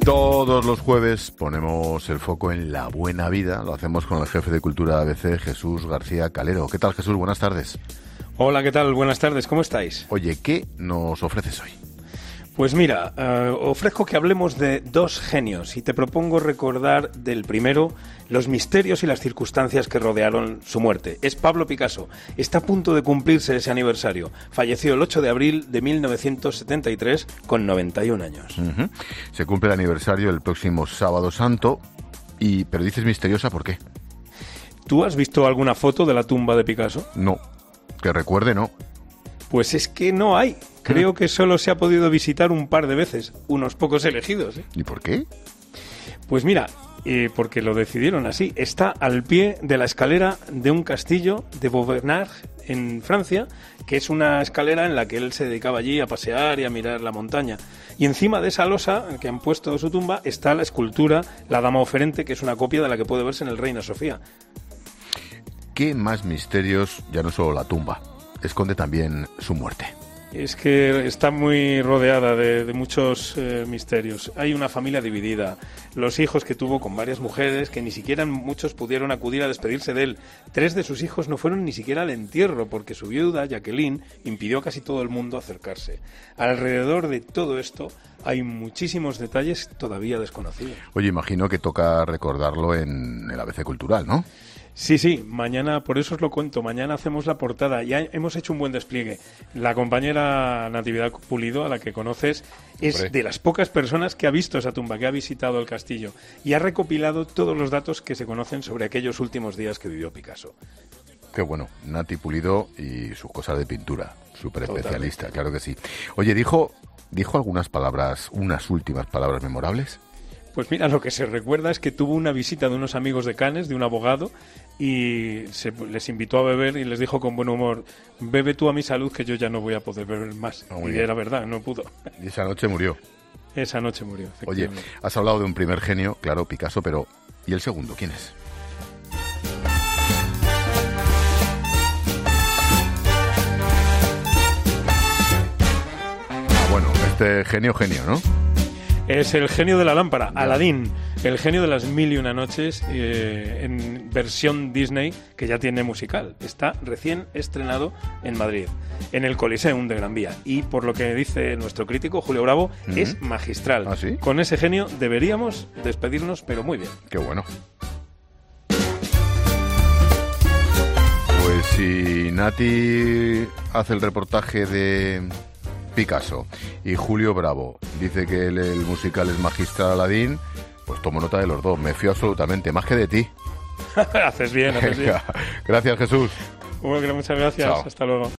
Todos los jueves ponemos el foco en la buena vida. Lo hacemos con el jefe de Cultura ABC, Jesús García Calero. ¿Qué tal, Jesús? Buenas tardes. Hola, ¿qué tal? Buenas tardes. ¿Cómo estáis? Oye, ¿qué nos ofreces hoy? Pues mira, ofrezco que hablemos de dos genios y te propongo recordar del primero los misterios y las circunstancias que rodearon su muerte. Es Pablo Picasso. Está a punto de cumplirse ese aniversario. Falleció el 8 de abril de 1973 con 91 años. Uh-huh. Se cumple el aniversario el próximo Sábado Santo, pero dices misteriosa, ¿por qué? ¿Tú has visto alguna foto de la tumba de Picasso? No, que recuerde no. Pues es que no hay. Creo que solo se ha podido visitar un par de veces, unos pocos elegidos, ¿eh? ¿Y por qué? Pues mira, porque lo decidieron así. Está al pie de la escalera de un castillo de Vauvenargues, en Francia, que es una escalera en la que él se dedicaba allí a pasear y a mirar la montaña. Y encima de esa losa que han puesto de su tumba está la escultura La Dama Oferente, que es una copia de la que puede verse en el Reina Sofía. ¿Qué más misterios, ya no solo la tumba, esconde también su muerte? Es que está muy rodeada de muchos misterios. Hay una familia dividida, los hijos que tuvo con varias mujeres, que ni siquiera muchos pudieron acudir a despedirse de él. 3 de sus hijos no fueron ni siquiera al entierro, porque su viuda, Jacqueline, impidió a casi todo el mundo acercarse. Alrededor de todo esto hay muchísimos detalles todavía desconocidos. Oye, imagino que toca recordarlo en el ABC Cultural, ¿no? Sí, mañana, por eso os lo cuento, mañana hacemos la portada. Ya hemos hecho un buen despliegue. La compañera Natividad Pulido, a la que conoces, es de las pocas personas que ha visto esa tumba, que ha visitado el castillo y ha recopilado todos los datos que se conocen sobre aquellos últimos días que vivió Picasso. Qué bueno, Nati Pulido y sus cosas de pintura, súper especialista, claro que sí. Oye, ¿dijo algunas palabras, unas últimas palabras memorables? Pues mira, lo que se recuerda es que tuvo una visita de unos amigos de Cannes, de un abogado, y les invitó a beber y les dijo con buen humor: bebe tú a mi salud, que yo ya no voy a poder beber más. Y era verdad, no pudo. Y esa noche murió. Esa noche murió, Oye, has hablado de un primer genio, claro, Picasso, pero ¿y el segundo? ¿Quién es? Bueno, este genio, ¿no? Es el genio de la lámpara, Aladín, el genio de las 1001 noches, en versión Disney, que ya tiene musical. Está recién estrenado en Madrid, en el Coliseum de Gran Vía. Y por lo que dice nuestro crítico, Julio Bravo, es magistral. ¿Ah, sí? Con ese genio deberíamos despedirnos, pero muy bien. Qué bueno. Pues si Nati hace el reportaje de Picasso y Julio Bravo dice que el musical es magistral, Aladín, pues tomo nota de los dos. Me fío absolutamente, más que de ti. Haces bien. Gracias, Jesús. Bueno, muchas gracias. Chao. Hasta luego.